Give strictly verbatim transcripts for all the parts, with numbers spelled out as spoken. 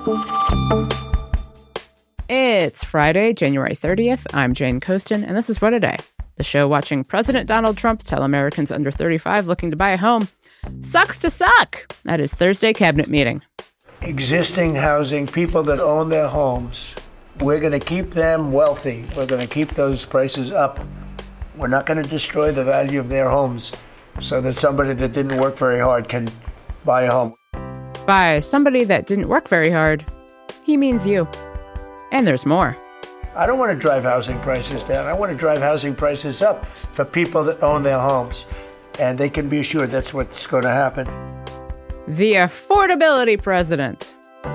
It's Friday, January thirtieth. I'm Jane Coaston, and this is What a Day, the show watching President Donald Trump tell Americans under thirty-five looking to buy a home, sucks to suck at his Thursday cabinet meeting. Existing housing, people that own their homes, we're going to keep them wealthy. We're going to keep those prices up. We're not going to destroy the value of their homes so that somebody that didn't work very hard can buy a home. By somebody that didn't work very hard, he means you. And there's more. I don't want to drive housing prices down. I want to drive housing prices up for people that own their homes. And they can be assured that's what's going to happen. The affordability president.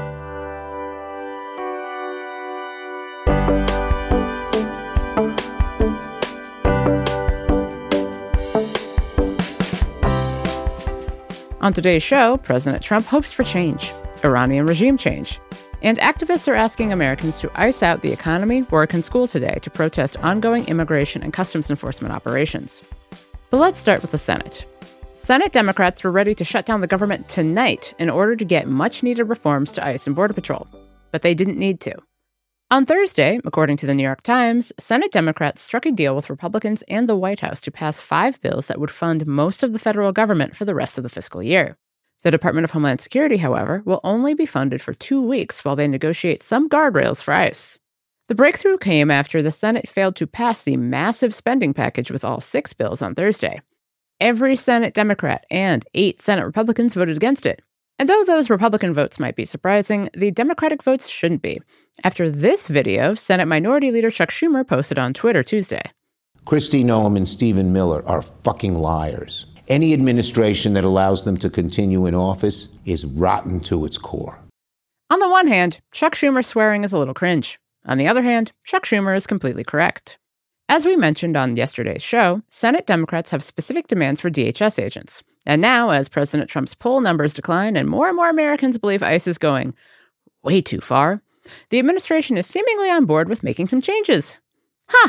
On today's show, President Trump hopes for change, Iranian regime change, and activists are asking Americans to ice out the economy, work, and school today to protest ongoing immigration and customs enforcement operations. But let's start with the Senate. Senate Democrats were ready to shut down the government tonight in order to get much-needed reforms to ICE and Border Patrol, but they didn't need to. On Thursday, according to the New York Times, Senate Democrats struck a deal with Republicans and the White House to pass five bills that would fund most of the federal government for the rest of the fiscal year. The Department of Homeland Security, however, will only be funded for two weeks while they negotiate some guardrails for ICE. The breakthrough came after the Senate failed to pass the massive spending package with all six bills on Thursday. Every Senate Democrat and eight Senate Republicans voted against it. And though those Republican votes might be surprising, the Democratic votes shouldn't be. After this video, Senate Minority Leader Chuck Schumer posted on Twitter Tuesday. Kristi Noem and Stephen Miller are fucking liars. Any administration that allows them to continue in office is rotten to its core. On the one hand, Chuck Schumer swearing is a little cringe. On the other hand, Chuck Schumer is completely correct. As we mentioned on yesterday's show, Senate Democrats have specific demands for D H S agents. And now, as President Trump's poll numbers decline and more and more Americans believe ICE is going way too far, the administration is seemingly on board with making some changes. Huh.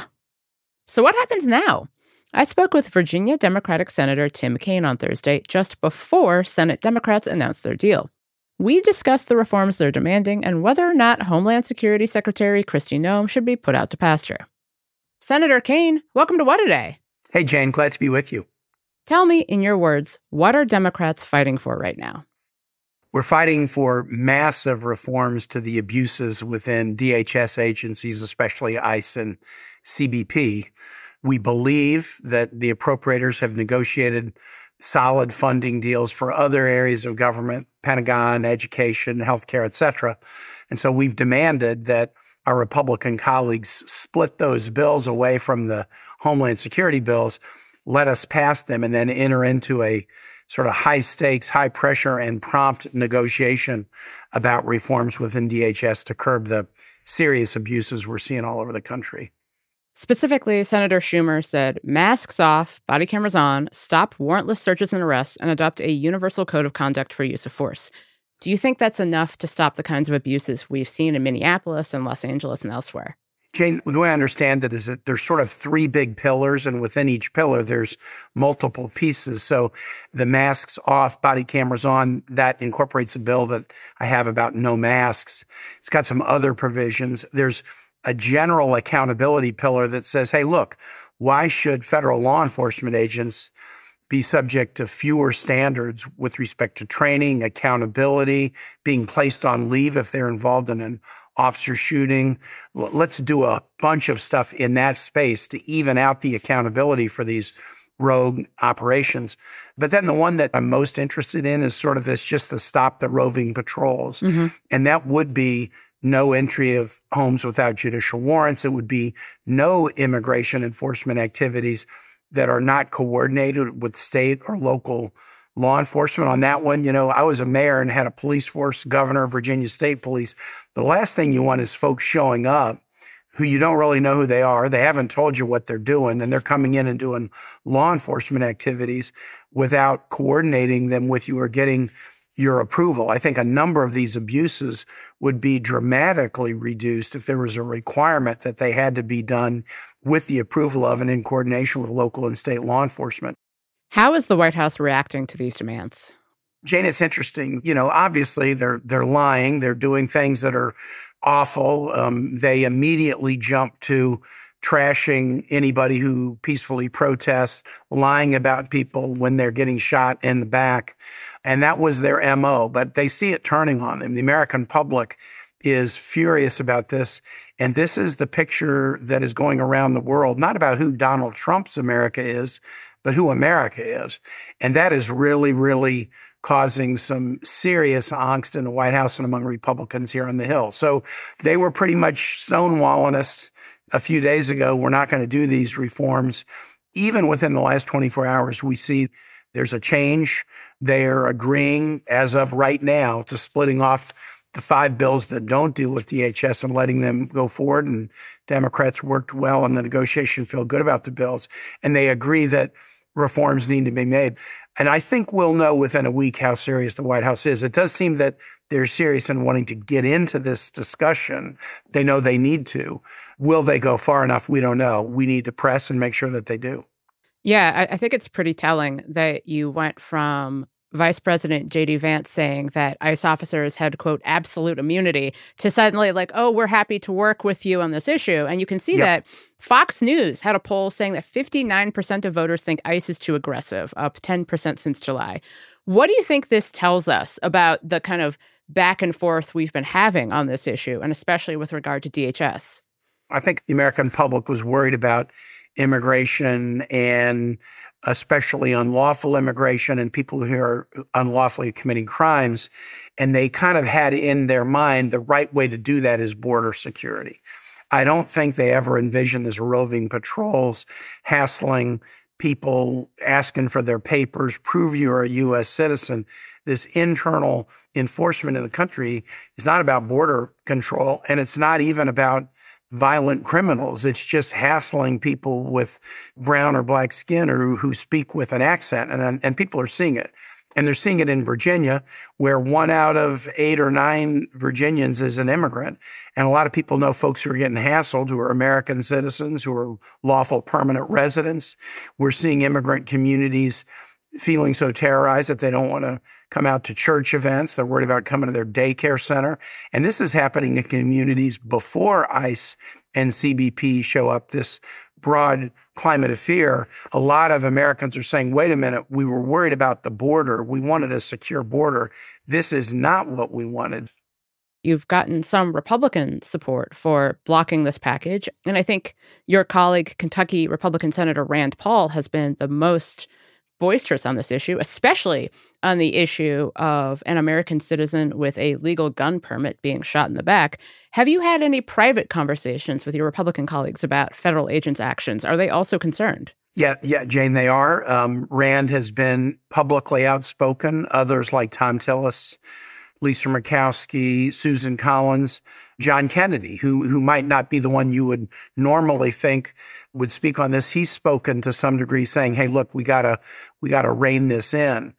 So what happens now? I spoke with Virginia Democratic Senator Tim Kaine on Thursday, just before Senate Democrats announced their deal. We discussed the reforms they're demanding and whether or not Homeland Security Secretary Kristi Noem should be put out to pasture. Senator Kaine, welcome to What a Day. Hey, Jane, glad to be with you. Tell me, in your words, what are Democrats fighting for right now? We're fighting for massive reforms to the abuses within D H S agencies, especially ICE and C B P. We believe that the appropriators have negotiated solid funding deals for other areas of government, Pentagon, education, healthcare, et cetera. And so we've demanded that our Republican colleagues split those bills away from the Homeland Security bills, let us pass them, and then enter into a sort of high stakes, high pressure, and prompt negotiation about reforms within D H S to curb the serious abuses we're seeing all over the country. Specifically, Senator Schumer said, masks off, body cameras on, stop warrantless searches and arrests, and adopt a universal code of conduct for use of force. Do you think that's enough to stop the kinds of abuses we've seen in Minneapolis and Los Angeles and elsewhere? Jane, the way I understand it is that there's sort of three big pillars, and within each pillar, there's multiple pieces. So the masks off, body cameras on, that incorporates a bill that I have about no masks. It's got some other provisions. There's a general accountability pillar that says, hey, look, why should federal law enforcement agents be subject to fewer standards with respect to training, accountability, being placed on leave if they're involved in an officer shooting? Let's do a bunch of stuff in that space to even out the accountability for these rogue operations. But then the one that I'm most interested in is sort of this, just to stop the roving patrols. Mm-hmm. And that would be no entry of homes without judicial warrants. It would be no immigration enforcement activities that are not coordinated with state or local law enforcement. On that one, you know, I was a mayor and had a police force, governor of Virginia State Police. The last thing you want is folks showing up who you don't really know who they are. They haven't told you what they're doing, and they're coming in and doing law enforcement activities without coordinating them with you or getting your approval. I think a number of these abuses would be dramatically reduced if there was a requirement that they had to be done with the approval of and in coordination with local and state law enforcement. How is the White House reacting to these demands? Jane, it's interesting. You know, obviously they're they're lying. They're doing things that are awful. Um, they immediately jump to trashing anybody who peacefully protests, lying about people when they're getting shot in the back. And that was their M O, but they see it turning on them. The American public is furious about this. And this is the picture that is going around the world, not about who Donald Trump's America is, but who America is. And that is really, really causing some serious angst in the White House and among Republicans here on the Hill. So they were pretty much stonewalling us a few days ago. We're not going to do these reforms. Even within the last twenty-four hours, we see there's a change. They're agreeing, as of right now, to splitting off the five bills that don't deal with D H S and letting them go forward. And Democrats worked well on the negotiation, feel good about the bills. And they agree that reforms need to be made. And I think we'll know within a week how serious the White House is. It does seem that they're serious in wanting to get into this discussion. They know they need to. Will they go far enough? We don't know. We need to press and make sure that they do. Yeah, I, I think it's pretty telling that you went from Vice President J D Vance saying that ICE officers had, quote, absolute immunity to suddenly like, oh, we're happy to work with you on this issue. And you can see yep. that Fox News had a poll saying that fifty-nine percent of voters think ICE is too aggressive, up ten percent since July. What do you think this tells us about the kind of back and forth we've been having on this issue, and especially with regard to D H S? I think the American public was worried about immigration, and especially unlawful immigration and people who are unlawfully committing crimes. And they kind of had in their mind the right way to do that is border security. I don't think they ever envisioned this roving patrols hassling people, asking for their papers, prove you're a U S citizen. This internal enforcement in the country is not about border control, and it's not even about violent criminals. It's just hassling people with brown or black skin or who speak with an accent, and, and people are seeing it. And they're seeing it in Virginia, where one out of eight or nine Virginians is an immigrant. And a lot of people know folks who are getting hassled, who are American citizens, who are lawful permanent residents. We're seeing immigrant communities feeling so terrorized that they don't want to come out to church events. They're worried about coming to their daycare center. And this is happening in communities before ICE and C B P show up, this broad climate of fear. A lot of Americans are saying, wait a minute, we were worried about the border. We wanted a secure border. This is not what we wanted. You've gotten some Republican support for blocking this package. And I think your colleague, Kentucky Republican Senator Rand Paul, has been the most boisterous on this issue, especially on the issue of an American citizen with a legal gun permit being shot in the back. Have you had any private conversations with your Republican colleagues about federal agents' actions? Are they also concerned? Yeah, yeah, Jane, they are. Um, Rand has been publicly outspoken. Others like Tom Tillis, Lisa Murkowski, Susan Collins, John Kennedy, who who might not be the one you would normally think would speak on this. He's spoken to some degree saying, hey, look, we gotta we gotta rein this in.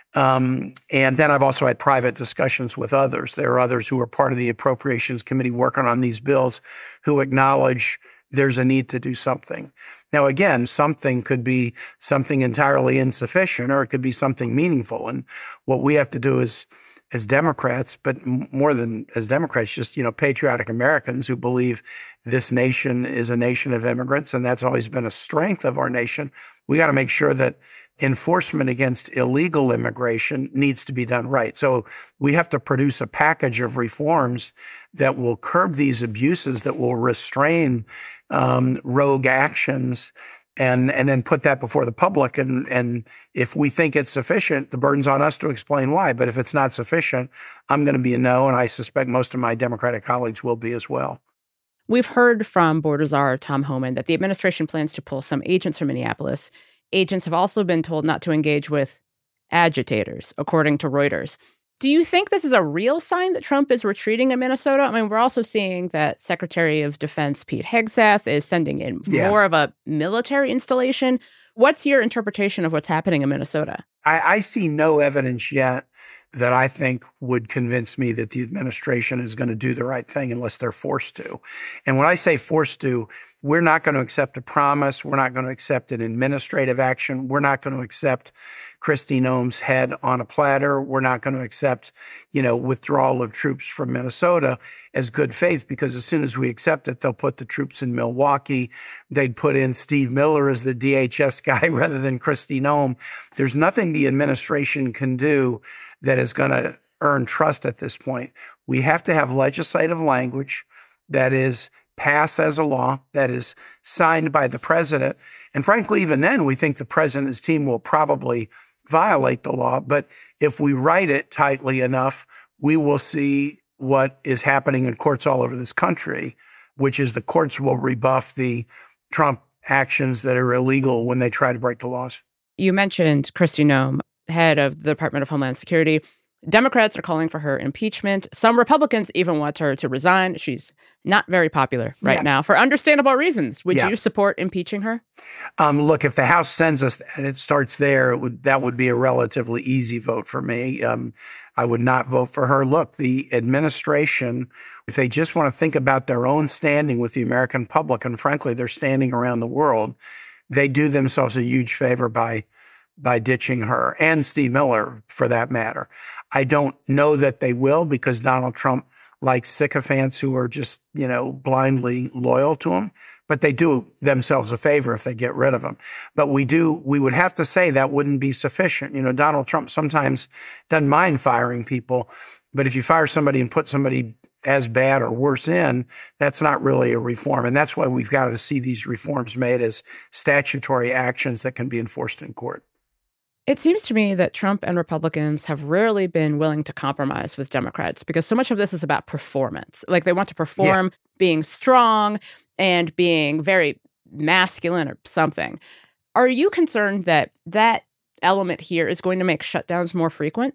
Um, and then I've also had private discussions with others. There are others who are part of the Appropriations Committee working on these bills who acknowledge there's a need to do something. Now, again, something could be something entirely insufficient, or it could be something meaningful. And what we have to do is, as Democrats, but more than as Democrats, just, you know, patriotic Americans who believe this nation is a nation of immigrants, and that's always been a strength of our nation. We got to make sure that enforcement against illegal immigration needs to be done right. So we have to produce a package of reforms that will curb these abuses, that will restrain um, rogue actions, and and then put that before the public. And and if we think it's sufficient, the burden's on us to explain why. But if it's not sufficient, I'm going to be a no, and I suspect most of my Democratic colleagues will be as well. We've heard from Border Czar Tom Homan that the administration plans to pull some agents from Minneapolis. Agents have also been told not to engage with agitators, according to Reuters. Do you think this is a real sign that Trump is retreating in Minnesota? I mean, we're also seeing that Secretary of Defense Pete Hegseth is sending in yeah. more of a military installation. What's your interpretation of what's happening in Minnesota? I, I see no evidence yet that I think would convince me that the administration is going to do the right thing unless they're forced to. And when I say forced to, we're not going to accept a promise. We're not going to accept an administrative action. We're not going to accept Kristi Noem's head on a platter. We're not going to accept, you know, withdrawal of troops from Minnesota as good faith, because as soon as we accept it, they'll put the troops in Milwaukee. They'd put in Steve Miller as the D H S guy rather than Kristi Noem. There's nothing the administration can do that is going to earn trust at this point. We have to have legislative language that is passed as a law, that is signed by the president. And frankly, even then, we think the president and his team will probably violate the law. But if we write it tightly enough, we will see what is happening in courts all over this country, which is the courts will rebuff the Trump actions that are illegal when they try to break the laws. You mentioned Kristi Noem, head of the Department of Homeland Security. Democrats are calling for her impeachment. Some Republicans even want her to resign. She's not very popular right yeah. now for understandable reasons. Would yeah. you support impeaching her? Um, look, if the House sends us and it starts there, it would, that would be a relatively easy vote for me. Um, I would not vote for her. Look, the administration, if they just want to think about their own standing with the American public, and frankly, their standing around the world, they do themselves a huge favor by by ditching her, and Steve Miller, for that matter. I don't know that they will, because Donald Trump likes sycophants who are just, you know, blindly loyal to him. But they do themselves a favor if they get rid of him. But we do, we would have to say that wouldn't be sufficient. You know, Donald Trump sometimes doesn't mind firing people, but if you fire somebody and put somebody as bad or worse in, that's not really a reform. And that's why we've got to see these reforms made as statutory actions that can be enforced in court. It seems to me that Trump and Republicans have rarely been willing to compromise with Democrats, because so much of this is about performance. Like, they want to perform yeah. being strong and being very masculine or something. Are you concerned that that element here is going to make shutdowns more frequent?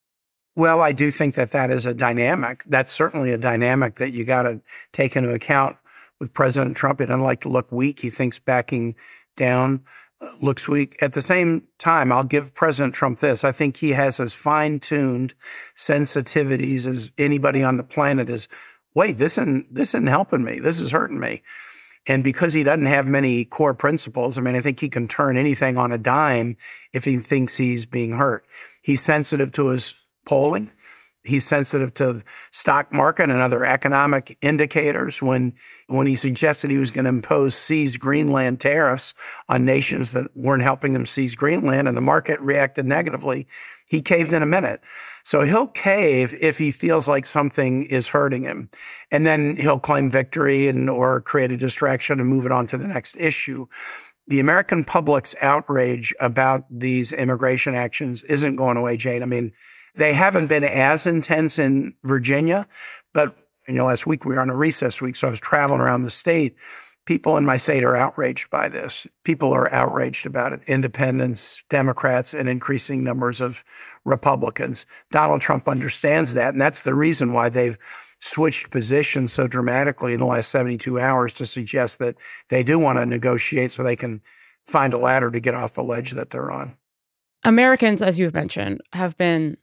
Well, I do think that that is a dynamic. That's certainly a dynamic that you got to take into account with President Trump. He doesn't like to look weak. He thinks backing down looks weak. At the same time, I'll give President Trump this. I think he has as fine-tuned sensitivities as anybody on the planet is, wait, this isn't, this isn't helping me. This is hurting me. And because he doesn't have many core principles, I mean, I think he can turn anything on a dime if he thinks he's being hurt. He's sensitive to his polling. He's sensitive to the stock market and other economic indicators. When when he suggested he was going to impose seize Greenland tariffs on nations that weren't helping him seize Greenland, and the market reacted negatively, he caved in a minute. So he'll cave if he feels like something is hurting him. And then he'll claim victory and or create a distraction and move it on to the next issue. The American public's outrage about these immigration actions isn't going away, Jane. I mean, they haven't been as intense in Virginia, but, you know, last week we were on a recess week, so I was traveling around the state. People in my state are outraged by this. People are outraged about it. Independents, Democrats, and increasing numbers of Republicans. Donald Trump understands that, and that's the reason why they've switched positions so dramatically in the last seventy-two hours to suggest that they do want to negotiate so they can find a ladder to get off the ledge that they're on. Americans, as you've mentioned, have been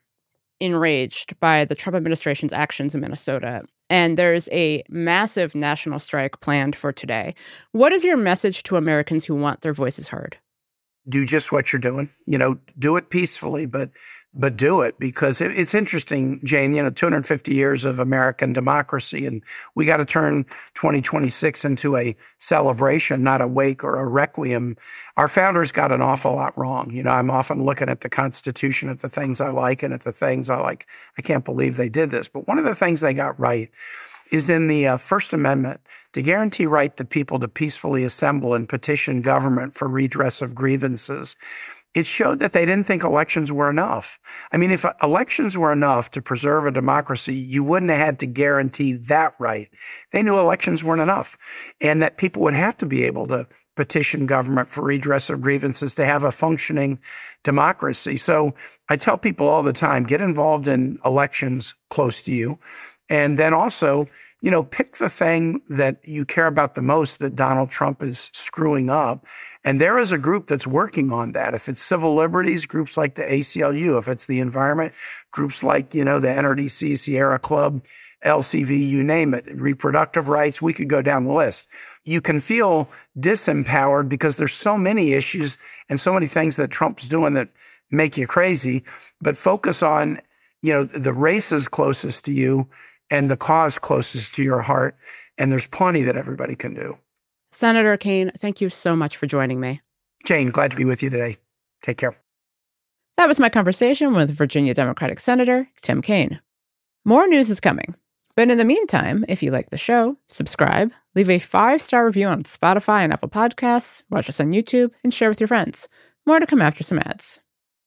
enraged by the Trump administration's actions in Minnesota, and there's a massive national strike planned for today. What is your message to Americans who want their voices heard? Do just what you're doing. You know, do it peacefully, but but do it, because it, it's interesting, Jane, you know, two hundred fifty years of American democracy, and we got to turn twenty twenty-six into a celebration, not a wake or a requiem. Our founders got an awful lot wrong. You know, I'm often looking at the Constitution, at the things I like, and at the things I like. I can't believe they did this. But one of the things they got right is in the uh, First Amendment to guarantee right to people to peacefully assemble and petition government for redress of grievances. It showed that they didn't think elections were enough. I mean, if elections were enough to preserve a democracy, you wouldn't have had to guarantee that right. They knew elections weren't enough, and that people would have to be able to petition government for redress of grievances to have a functioning democracy. So I tell people all the time, get involved in elections close to you. And then also, you know, pick the thing that you care about the most that Donald Trump is screwing up. And there is a group that's working on that. If it's civil liberties, groups like the A C L U. If it's the environment, groups like, you know, the N R D C, Sierra Club, L C V, you name it, reproductive rights, we could go down the list. You can feel disempowered because there's so many issues and so many things that Trump's doing that make you crazy, but focus on, you know, the races closest to you and the cause closest to your heart. And there's plenty that everybody can do. Senator Kaine, thank you so much for joining me. Jane, glad to be with you today. Take care. That was my conversation with Virginia Democratic Senator Tim Kaine. More news is coming. But in the meantime, if you like the show, subscribe, leave a five-star review on Spotify and Apple Podcasts, watch us on YouTube, and share with your friends. More to come after some ads.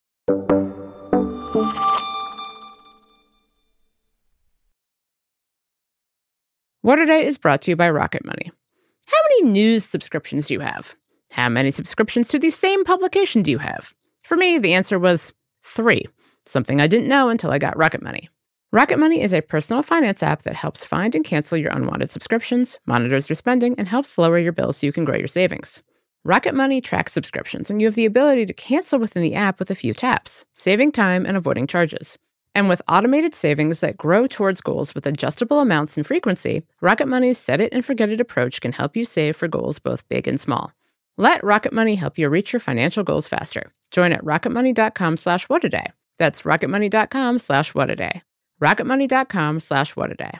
What A Day is brought to you by Rocket Money. How many news subscriptions do you have? How many subscriptions to the same publication do you have? For me, the answer was three, something I didn't know until I got Rocket Money. Rocket Money is a personal finance app that helps find and cancel your unwanted subscriptions, monitors your spending, and helps lower your bills so you can grow your savings. Rocket Money tracks subscriptions, and you have the ability to cancel within the app with a few taps, saving time and avoiding charges. And with automated savings that grow towards goals with adjustable amounts and frequency, Rocket Money's set-it-and-forget-it approach can help you save for goals both big and small. Let Rocket Money help you reach your financial goals faster. Join at rocketmoney.com slash whataday. That's rocketmoney.com slash whataday. rocketmoney.com slash whataday.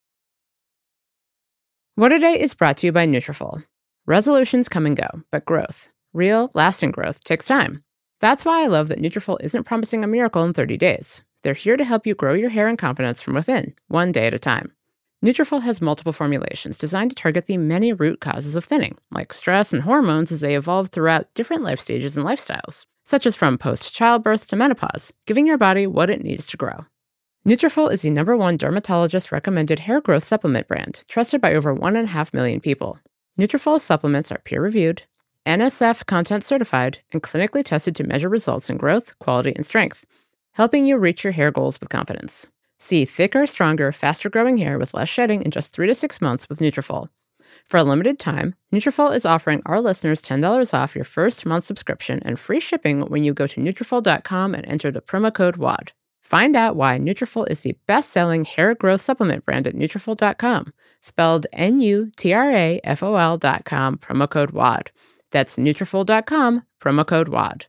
What A Day is brought to you by Nutrafol. Resolutions come and go, but growth, real, lasting growth, takes time. That's why I love that Nutrafol isn't promising a miracle in thirty days. They're here to help you grow your hair and confidence from within, one day at a time. Nutrafol has multiple formulations designed to target the many root causes of thinning, like stress and hormones as they evolve throughout different life stages and lifestyles, such as from post-childbirth to menopause, giving your body what it needs to grow. Nutrafol is the number one dermatologist-recommended hair growth supplement brand, trusted by over one and a half million people. Nutrafol supplements are peer-reviewed, N S F content certified, and clinically tested to measure results in growth, quality, and strength, helping you reach your hair goals with confidence. See thicker, stronger, faster-growing hair with less shedding in just three to six months with Nutrafol. For a limited time, Nutrafol is offering our listeners ten dollars off your first month subscription and free shipping when you go to Nutrafol dot com and enter the promo code W A D. Find out why Nutrafol is the best-selling hair growth supplement brand at Nutrafol dot com, spelled N U T R A F O L dot com, promo code W A D. That's Nutrafol dot com, promo code W A D.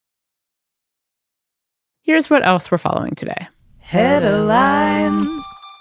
Here's what else we're following today. Headlines.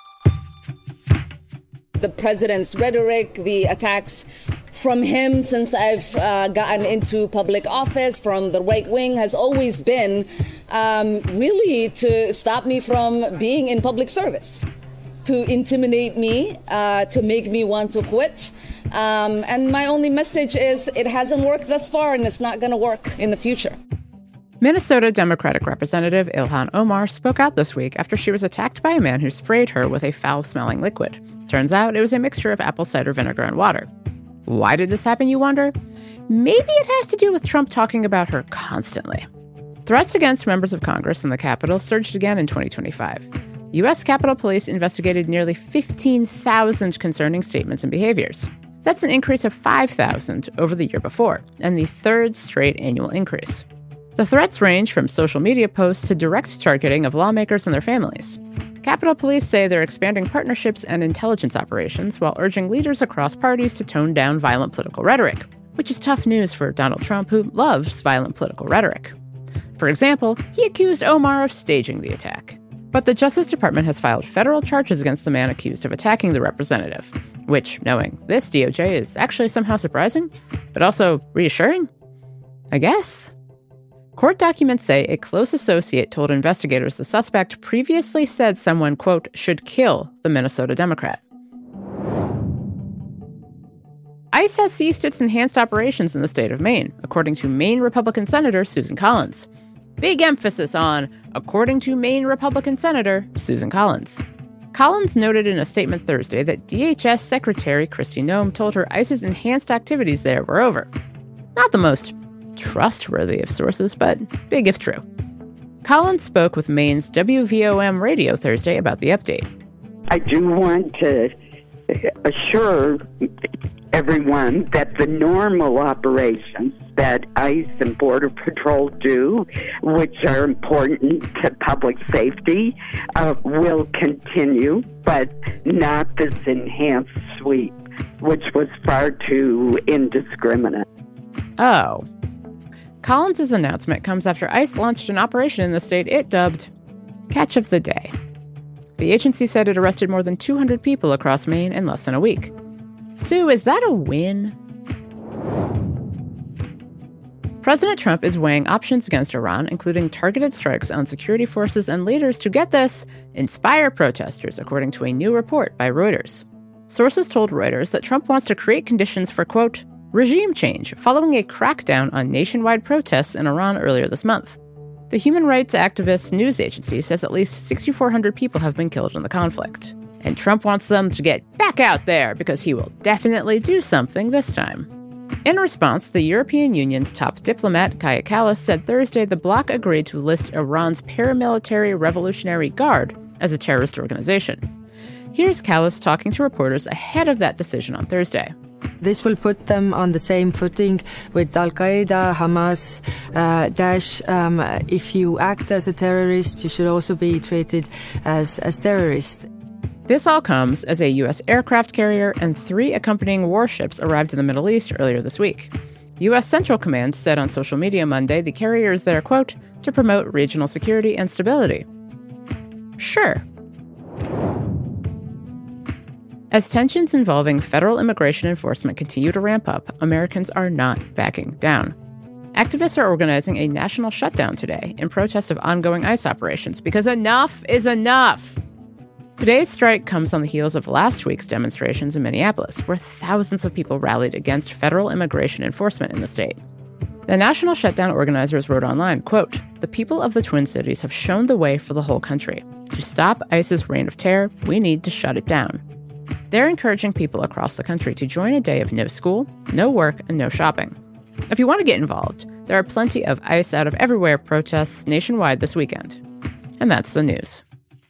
The president's rhetoric, the attacks from him since I've uh, gotten into public office from the right wing has always been um, really to stop me from being in public service, to intimidate me, uh, to make me want to quit. Um, and my only message is it hasn't worked thus far and it's not going to work in the future. Minnesota Democratic Representative Ilhan Omar spoke out this week after she was attacked by a man who sprayed her with a foul-smelling liquid. Turns out it was a mixture of apple cider vinegar and water. Why did this happen, you wonder? Maybe it has to do with Trump talking about her constantly. Threats against members of Congress in the Capitol surged again in twenty twenty-five. U S Capitol Police investigated nearly fifteen thousand concerning statements and behaviors. That's an increase of five thousand over the year before, and the third straight annual increase. The threats range from social media posts to direct targeting of lawmakers and their families. Capitol Police say they're expanding partnerships and intelligence operations while urging leaders across parties to tone down violent political rhetoric, which is tough news for Donald Trump, who loves violent political rhetoric. For example, he accused Omar of staging the attack. But the Justice Department has filed federal charges against the man accused of attacking the representative, which, knowing this, D O J is actually somehow surprising, but also reassuring? I guess. Court documents say a close associate told investigators the suspect previously said someone, quote, should kill the Minnesota Democrat. ICE has ceased its enhanced operations in the state of Maine, according to Maine Republican Senator Susan Collins. Big emphasis on, according to Maine Republican Senator Susan Collins. Collins noted in a statement Thursday that D H S Secretary Kristi Noem told her ICE's enhanced activities there were over. Not the most trustworthy of sources, but big if true. Collins spoke with Maine's W V O M radio Thursday about the update. I do want to assure everyone that the normal operations that ICE and Border Patrol do, which are important to public safety, uh, will continue, but not this enhanced sweep, which was far too indiscriminate. Oh. Collins' announcement comes after ICE launched an operation in the state it dubbed Catch of the Day. The agency said it arrested more than two hundred people across Maine in less than a week. Sue, is that a win? President Trump is weighing options against Iran, including targeted strikes on security forces and leaders to, get this, inspire protesters, according to a new report by Reuters. Sources told Reuters that Trump wants to create conditions for, quote, regime change, following a crackdown on nationwide protests in Iran earlier this month. The human rights activist news agency says at least six thousand four hundred people have been killed in the conflict. And Trump wants them to get back out there because he will definitely do something this time. In response, the European Union's top diplomat, Kaja Kallas, said Thursday the bloc agreed to list Iran's paramilitary Revolutionary Guard as a terrorist organization. Here's Kallas talking to reporters ahead of that decision on Thursday. This will put them on the same footing with Al-Qaeda, Hamas, uh, Daesh. Um, if you act as a terrorist, you should also be treated as a terrorist. This all comes as a U S aircraft carrier and three accompanying warships arrived in the Middle East earlier this week. U S Central Command said on social media Monday the carrier is there, quote, to promote regional security and stability. Sure. As tensions involving federal immigration enforcement continue to ramp up, Americans are not backing down. Activists are organizing a national shutdown today in protest of ongoing ICE operations because enough is enough. Today's strike comes on the heels of last week's demonstrations in Minneapolis, where thousands of people rallied against federal immigration enforcement in the state. The national shutdown organizers wrote online, quote, the people of the Twin Cities have shown the way for the whole country. To stop ICE's reign of terror, we need to shut it down. They're encouraging people across the country to join a day of no school, no work, and no shopping. If you want to get involved, there are plenty of ICE out of everywhere protests nationwide this weekend. And that's the news.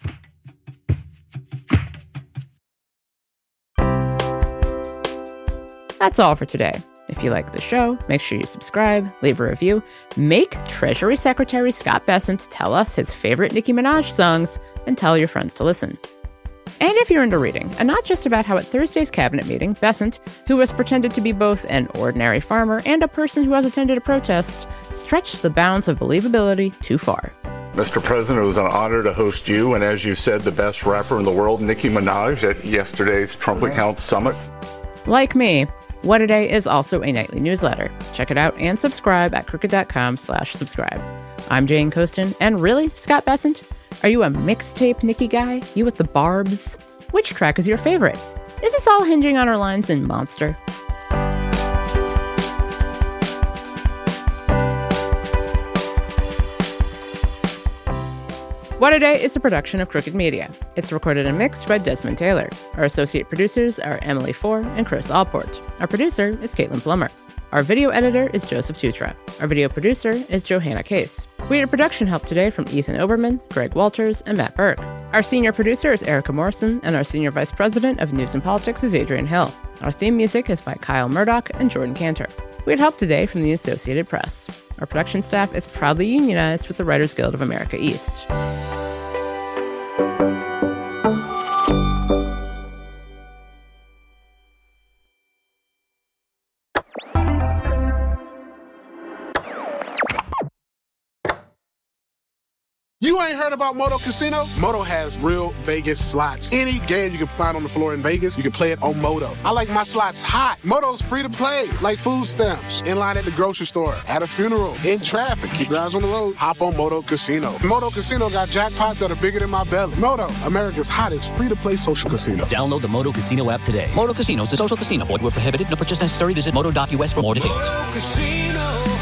That's all for today. If you like the show, make sure you subscribe, leave a review, make Treasury Secretary Scott Bessent tell us his favorite Nicki Minaj songs, and tell your friends to listen. And if you're into reading, and not just about how at Thursday's cabinet meeting, Bessent, who has pretended to be both an ordinary farmer and a person who has attended a protest, stretched the bounds of believability too far. Mister President, it was an honor to host you, and as you said, the best rapper in the world, Nicki Minaj, at yesterday's Trump Accounts Summit. Like me, What A Day is also a nightly newsletter. Check it out and subscribe at crooked.com slash subscribe. I'm Jane Coaston, and really, Scott Bessent, are you a mixtape Nicki guy? You with the barbs? Which track is your favorite? Is this all hinging on her lines in Monster? What A Day is a production of Crooked Media. It's recorded and mixed by Desmond Taylor. Our associate producers are Emily Four and Chris Allport. Our producer is Caitlin Plummer. Our video editor is Joseph Tutra. Our video producer is Johanna Case. We had production help today from Ethan Oberman, Greg Walters, and Matt Berg. Our senior producer is Erica Morrison, and our senior vice president of News and Politics is Adrian Hill. Our theme music is by Kyle Murdoch and Jordan Cantor. We had help today from the Associated Press. Our production staff is proudly unionized with the Writers Guild of America East. You ain't heard about Moto Casino? Moto has real Vegas slots. Any game you can find on the floor in Vegas, you can play it on Moto. I like my slots hot. Moto's free to play, like food stamps. In line at the grocery store, at a funeral, in traffic. Keep your eyes on the road. Hop on Moto Casino. Moto Casino got jackpots that are bigger than my belly. Moto, America's hottest free-to-play social casino. Download the Moto Casino app today. Moto Casino is a social casino. Void where prohibited. No purchase necessary. Visit moto dot U S for more details. Moto Casino.